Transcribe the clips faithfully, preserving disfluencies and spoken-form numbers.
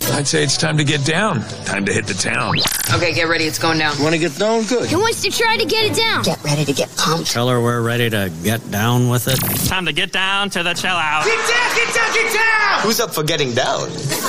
I'd say it's time to get down. Time to hit the town. Okay, get ready. It's going down. You want to get down? Good. Who wants to try to get it down? Get ready to get pumped. Tell her we're ready to get down with it. Time to get down to the chill out. Get down, get down, get down! Who's up for getting down?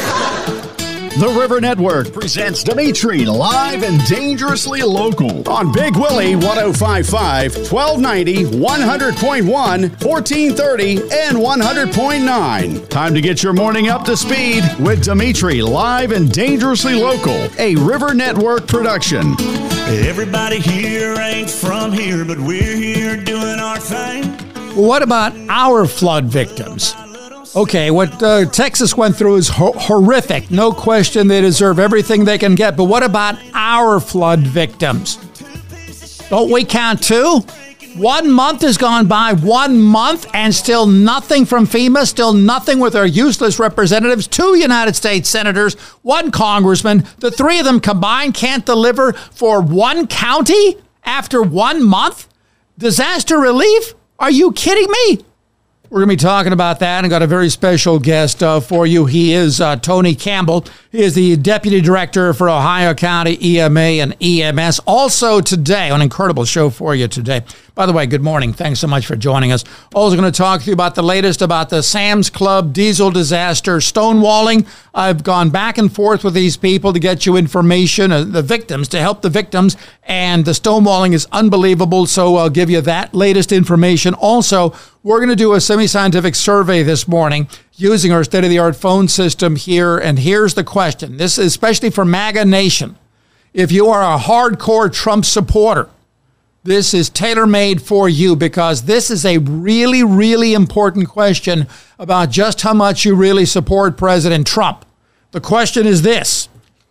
The River Network presents Dimitri live and dangerously local on Big Willie one oh five point five, twelve ninety, one hundred point one, fourteen thirty, and one hundred point nine. Time to get your morning up to speed with Dimitri live and dangerously local, a River Network production. Everybody here ain't from here, but we're here doing our thing. What about our flood victims? Okay, what uh, Texas went through is ho- horrific. No question, they deserve everything they can get. But what about our flood victims? Don't we count too? One month has gone by, one month, and still nothing from FEMA, still nothing with our useless representatives, two United States senators, one congressman. The three of them combined can't deliver for one county after one month? Disaster relief? Are you kidding me? We're going to be talking about that and got a very special guest uh, for you. He is uh, Tony Campbell. He is the Deputy Director for Ohio County E M A and E M S. Also today, an incredible show for you today. By the way, good morning. Thanks so much for joining us. Also going to talk to you about the latest about the Sam's Club diesel disaster, stonewalling. I've gone back and forth with these people to get you information, uh, the victims, to help the victims, and the stonewalling is unbelievable, so I'll give you that latest information. Also, we're going to do a semi-scientific survey this morning using our state-of-the-art phone system here, and here's the question. This is especially for MAGA Nation. If you are a hardcore Trump supporter, this is tailor-made for you because this is a really, really important question about just how much you really support President Trump. The question is this.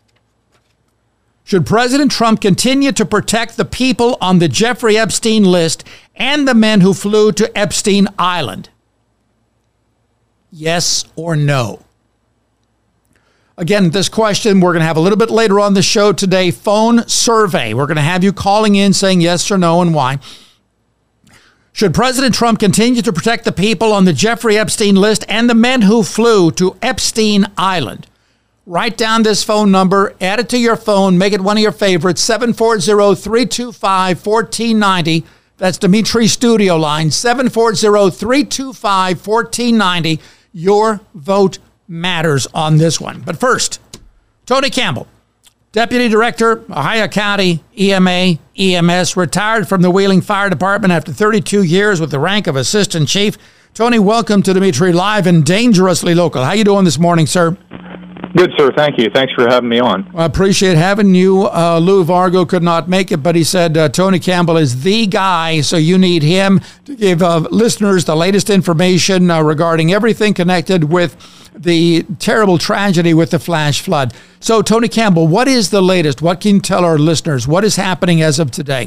Should President Trump continue to protect the people on the Jeffrey Epstein list and the men who flew to Epstein Island? Yes or no? Again, this question we're going to have a little bit later on the show today. Phone survey. We're going to have you calling in saying yes or no and why. Should President Trump continue to protect the people on the Jeffrey Epstein list and the men who flew to Epstein Island? Write down this phone number, add it to your phone, make it one of your favorites, seven four zero, three two five, one four nine zero. That's Dimitri's studio line, seven four zero, three two five, one four nine zero. Your vote matters on this one. But first, Tony Campbell, Deputy Director, Ohio County E M A, E M S, retired from the Wheeling Fire Department after thirty-two years with the rank of Assistant Chief. Tony, welcome to Dimitri Live and Dangerously Local. How you doing this morning, sir? Good, sir. Thank you. Thanks for having me on. Well, I appreciate having you. Uh, Lou Vargo could not make it, but he said uh, Tony Campbell is the guy, so you need him to give uh, listeners the latest information uh, regarding everything connected with the terrible tragedy with the flash flood. So, Tony Campbell, what is the latest? What can you tell our listeners? What is happening as of today?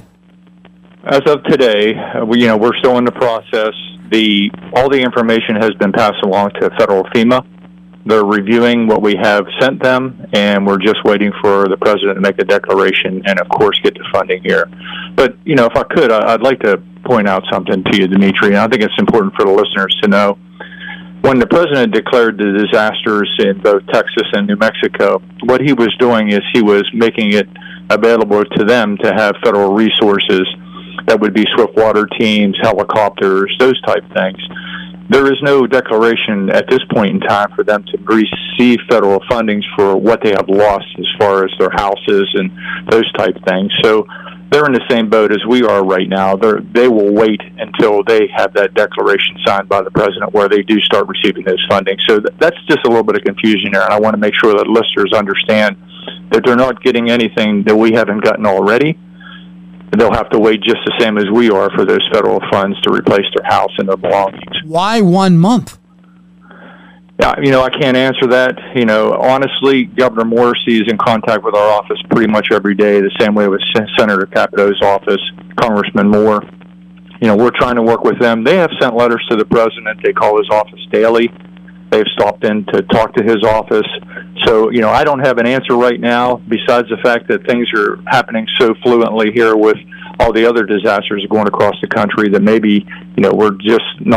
As of today, uh, we, you know, we're still in the process. The all the information has been passed along to federal FEMA. They're reviewing what we have sent them, and we're just waiting for the president to make a declaration and, of course, get the funding here. But, you know, if I could, I'd like to point out something to you, Dimitri, and I think it's important for the listeners to know. When the president declared the disasters in both Texas and New Mexico, what he was doing is he was making it available to them to have federal resources that would be swift water teams, helicopters, those type things. There is no declaration at this point in time for them to receive federal fundings for what they have lost as far as their houses and those type things. So they're in the same boat as we are right now. They're, they will wait until they have that declaration signed by the president where they do start receiving those fundings. So th- that's just a little bit of confusion there, and I want to make sure that listeners understand that they're not getting anything that we haven't gotten already. They'll have to wait just the same as we are for those federal funds to replace their house and their belongings. Why one month? Yeah, you know, I can't answer that. You know, honestly, Governor Morrissey is in contact with our office pretty much every day, the same way with Senator Capito's office, Congressman Moore. You know, we're trying to work with them. They have sent letters to the president. They call his office daily. They've stopped in to talk to his office. So, you know, I don't have an answer right now, besides the fact that things are happening so fluently here with all the other disasters going across the country that maybe, you know, we're just not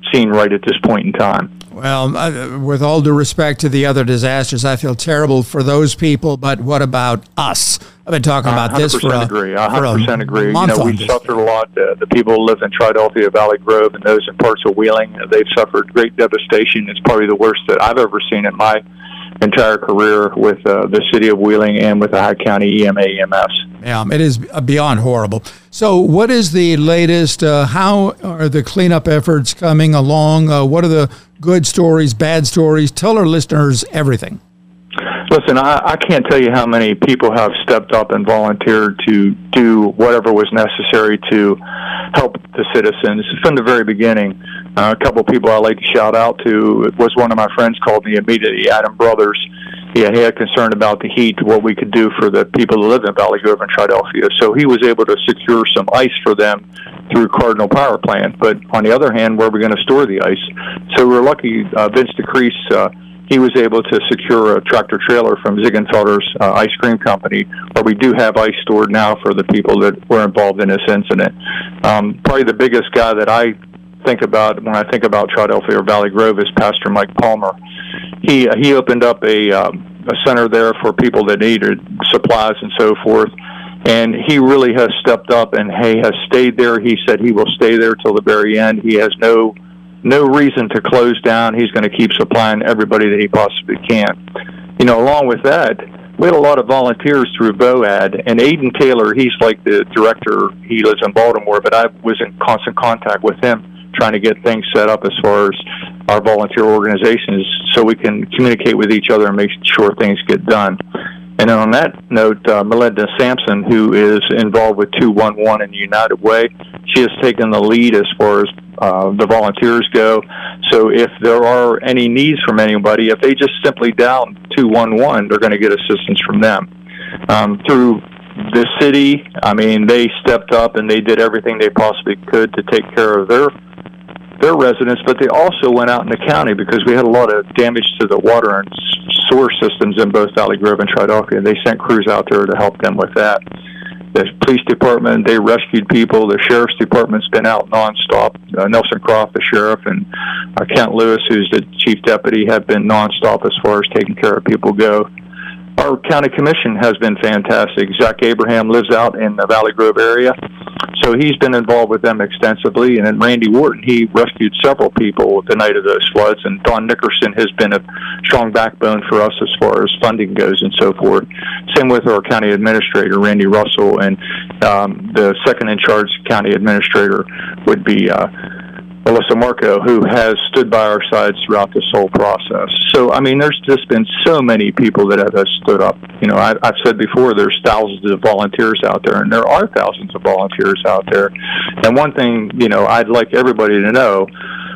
seen right at this point in time. Well, uh, with all due respect to the other disasters, I feel terrible for those people, but what about us? I've been talking about this for a, agree. I for a one hundred percent agree. You month know, on we've this. suffered a lot. Uh, the people who live in Triadelphia, Valley Grove, and those in parts of Wheeling, uh, they've suffered great devastation. It's probably the worst that I've ever seen in my entire career with uh, the city of Wheeling and with the High County E M A E M S. Yeah, it is beyond horrible. So what is the latest? Uh, how are the cleanup efforts coming along? Uh, what are the good stories, bad stories? Tell our listeners everything. Listen, I, I can't tell you how many people have stepped up and volunteered to do whatever was necessary to help the citizens from the very beginning. Uh, a couple of people I like to shout out to was one of my friends called me immediately, Adam Brothers. He had, he had concern about the heat, what we could do for the people who live in Valley Grove and Triadelphia. So he was able to secure some ice for them through Cardinal Power Plant. But on the other hand, where are we going to store the ice? So we're lucky uh, Vince DeCrease, uh, he was able to secure a tractor trailer from Ziegenfelder's uh, ice cream company, where we do have ice stored now for the people that were involved in this incident. Um, probably the biggest guy that I think about when I think about Triadelphia or Valley Grove is Pastor Mike Palmer. He uh, he opened up a, um, a center there for people that needed supplies and so forth, and he really has stepped up and he has stayed there. He said he will stay there till the very end. He has no no reason to close down. He's going to keep supplying everybody that he possibly can. You know, along with that, we had a lot of volunteers through BOAD, and Aiden Taylor, he's like the director. He lives in Baltimore, but I was in constant contact with him trying to get things set up as far as our volunteer organizations so we can communicate with each other and make sure things get done. And then on that note, uh, Melinda Sampson, who is involved with two one one and United Way, she has taken the lead as far as uh, the volunteers go. So if there are any needs from anybody, if they just simply dial two one one, they're going to get assistance from them. Um, through the city, I mean, they stepped up and they did everything they possibly could to take care of their their residents, but they also went out in the county because we had a lot of damage to the water and sewer systems in both Valley Grove and Triadelphia. They sent crews out there to help them with that. The police department, they rescued people. The sheriff's department's been out nonstop. Uh, Nelson Croft, the sheriff, and uh, Kent Lewis, who's the chief deputy, have been nonstop as far as taking care of people go. Our county commission has been fantastic. Zach Abraham lives out in the Valley Grove area, so he's been involved with them extensively. And then Randy Wharton, he rescued several people the night of those floods. And Don Nickerson has been a strong backbone for us as far as funding goes and so forth. Same with our county administrator, Randy Russell, and um, the second in charge county administrator would be uh, Melissa Marco, who has stood by our sides throughout this whole process. So, I mean, there's just been so many people that have stood up. You know, I, I've said before, there's thousands of volunteers out there, and there are thousands of volunteers out there. And one thing, you know, I'd like everybody to know,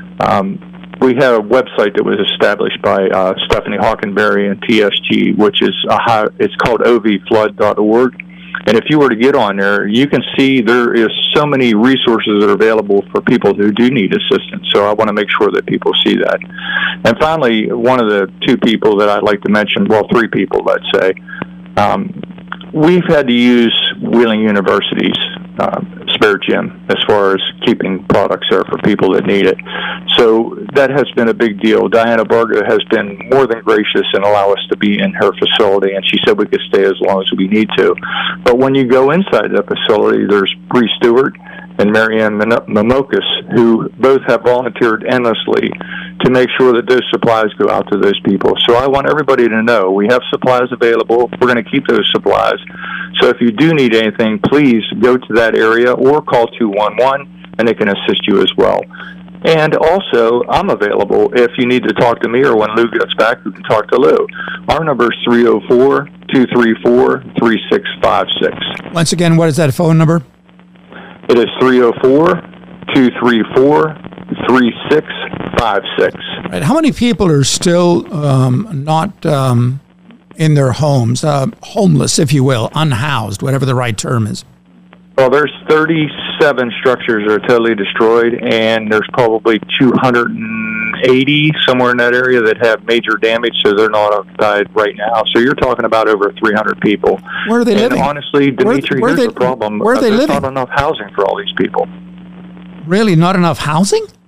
um, we have a website that was established by uh, Stephanie Hockenberry and T S G, which is a high, it's called O V flood dot org. And if you were to get on there, you can see there is so many resources that are available for people who do need assistance. So I want to make sure that people see that. And finally, one of the two people that I'd like to mention, well, three people, let's say, um, we've had to use Wheeling University's uh, spare gym as far as keeping products there for people that need it. So that has been a big deal. Diana Barga has been more than gracious and allow us to be in her facility, and she said we could stay as long as we need to. But when you go inside the facility, there's Bree Stewart and Marianne Mamokas, who both have volunteered endlessly to make sure that those supplies go out to those people. So I want everybody to know we have supplies available. We're going to keep those supplies. So if you do need anything, please go to that area or call two one one, and they can assist you as well. And also, I'm available if you need to talk to me, or when Lou gets back, you can talk to Lou. Our number is three oh four, two three four, three six five six. Once again, what is that phone number? It is three oh four, two three four, three six five six. Right. How many people are still um, not um, in their homes, uh, homeless, if you will, unhoused, whatever the right term is? Well, there's thirty-seven structures that are totally destroyed, and there's probably two hundred eighty somewhere in that area that have major damage, so they're not occupied right now. So you're talking about over three hundred people. Where are they and living? honestly, Dimitri, where, where here's they, the problem. Where are they There's living? not enough housing for all these people. Really, not enough housing?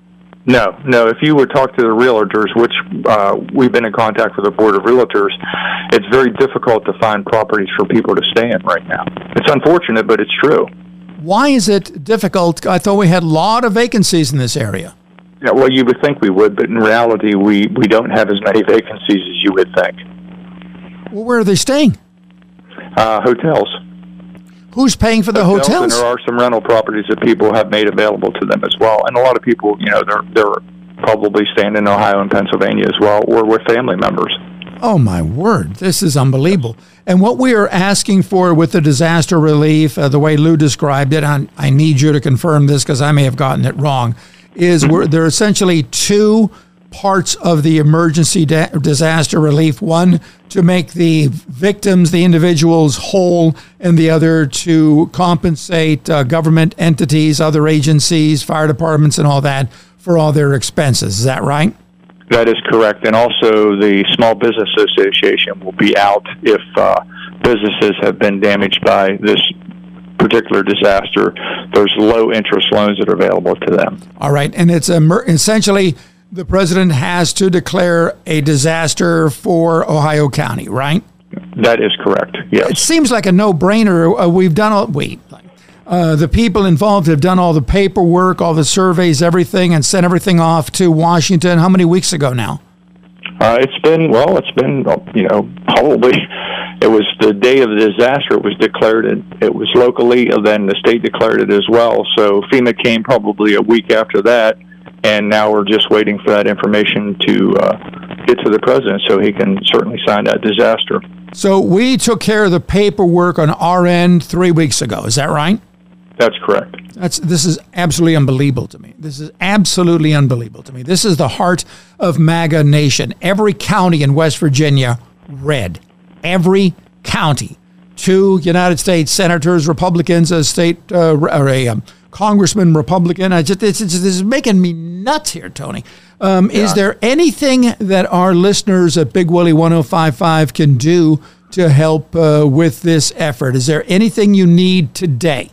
No, no. If you would talk to the realtors, which uh, we've been in contact with the Board of Realtors, it's very difficult to find properties for people to stay in right now. It's unfortunate, but it's true. Why is it difficult? I thought we had a lot of vacancies in this area. Yeah, well, you would think we would, but in reality, we, we don't have as many vacancies as you would think. Well, where are they staying? Uh, hotels. Who's paying for the hotels? hotels? And there are some rental properties that people have made available to them as well. And a lot of people, you know, they're they're probably staying in Ohio and Pennsylvania as well, or with family members. Oh, my word. This is unbelievable. And what we are asking for with the disaster relief, uh, the way Lou described it, I, I need you to confirm this because I may have gotten it wrong, is we're, there are essentially two parts of the emergency da- disaster relief. One, to make the victims, the individuals, whole, and the other to compensate uh, government entities, other agencies, fire departments, and all that for all their expenses. Is that right? That is correct. And also the Small Business Association will be out if uh, businesses have been damaged by this particular disaster. There's low interest loans that are available to them. All right. And it's emer- essentially the president has to declare a disaster for Ohio County, right? That is correct, yes. It seems like a no-brainer. Uh, we've done all, wait, uh, the people involved have done all the paperwork, all the surveys, everything, and sent everything off to Washington. How many weeks ago now? Uh, it's been, well, it's been, you know, probably, it was the day of the disaster. It was declared, it, it was locally, and then the state declared it as well. So FEMA came probably a week after that, and now we're just waiting for that information to uh, get to the president so he can certainly sign that disaster. So we took care of the paperwork on our end three weeks ago. Is that right? That's correct. That's This is absolutely unbelievable to me. This is absolutely unbelievable to me. This is the heart of MAGA Nation. Every county in West Virginia, red. Every county. Two United States senators, Republicans, a state uh, or a um, congressman, Republican. I just it's, it's, this is making me nuts here, Tony. Um, yeah. Is there anything that our listeners at Big Willie one oh five five can do to help uh, with this effort? Is there anything you need today?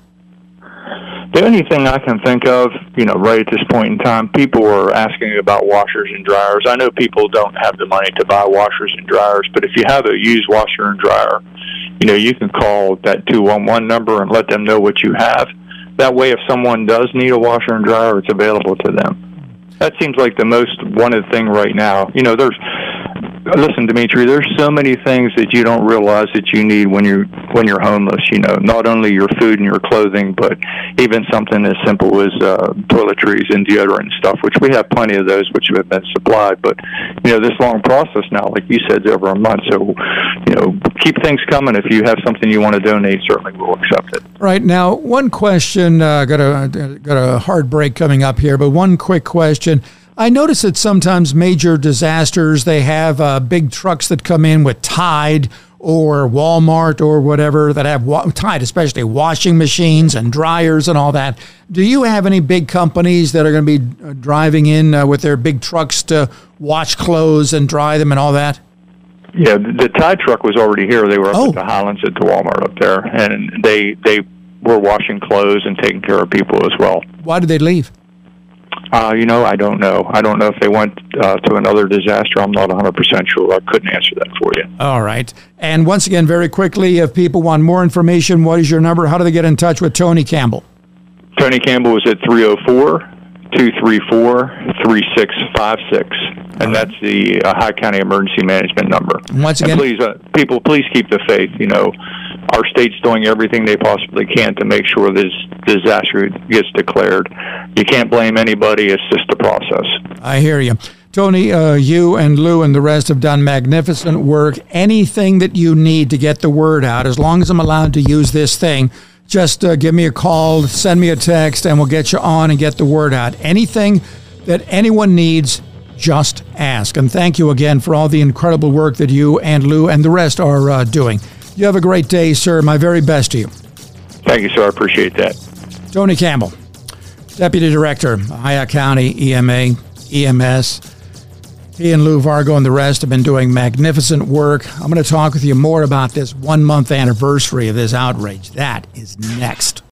The only thing I can think of, you know, right at this point in time, people are asking about washers and dryers. I know people don't have the money to buy washers and dryers, but if you have a used washer and dryer, you know, you can call that two one one number and let them know what you have. That way, if someone does need a washer and dryer, it's available to them. That seems like the most wanted thing right now. You know, there's, listen, Dimitri, there's so many things that you don't realize that you need when you're when you're homeless. You know, not only your food and your clothing, but even something as simple as uh, toiletries and deodorant and stuff, which we have plenty of those, which have been supplied. But you know, this long process now, like you said, is over a month. So, you know, keep things coming. If you have something you want to donate, certainly we'll accept it. Right now, one question. Uh, got a got a hard break coming up here, but one quick question. I notice that sometimes major disasters, they have uh, big trucks that come in with Tide or Walmart or whatever that have wa- Tide, especially washing machines and dryers and all that. Do you have any big companies that are going to be driving in uh, with their big trucks to wash clothes and dry them and all that? Yeah, the, the Tide truck was already here. They were up oh. at the Highlands at the Walmart up there, and they they were washing clothes and taking care of people as well. Why did they leave? Uh, you know, I don't know. I don't know if they went uh, to another disaster. I'm not one hundred percent sure. I couldn't answer that for you. All right. And once again, very quickly, if people want more information, what is your number? How do they get in touch with Tony Campbell? Tony Campbell is at three oh four, two three four, three six five six. And that's the uh, High County Emergency Management number. Once again, and please, uh, people, please keep the faith. You know, our state's doing everything they possibly can to make sure this disaster gets declared. You can't blame anybody. It's just a process. I hear you. Tony, uh, you and Lou and the rest have done magnificent work. Anything that you need to get the word out, as long as I'm allowed to use this thing, just uh, give me a call, send me a text, and we'll get you on and get the word out. Anything that anyone needs, just ask. And thank you again for all the incredible work that you and Lou and the rest are uh, doing. You have a great day, sir. My very best to you. Thank you, sir. I appreciate that. Tony Campbell, Deputy Director, Ohio County E M A, E M S. He and Lou Vargo and the rest have been doing magnificent work. I'm going to talk with you more about this one-month anniversary of this outrage. That is next.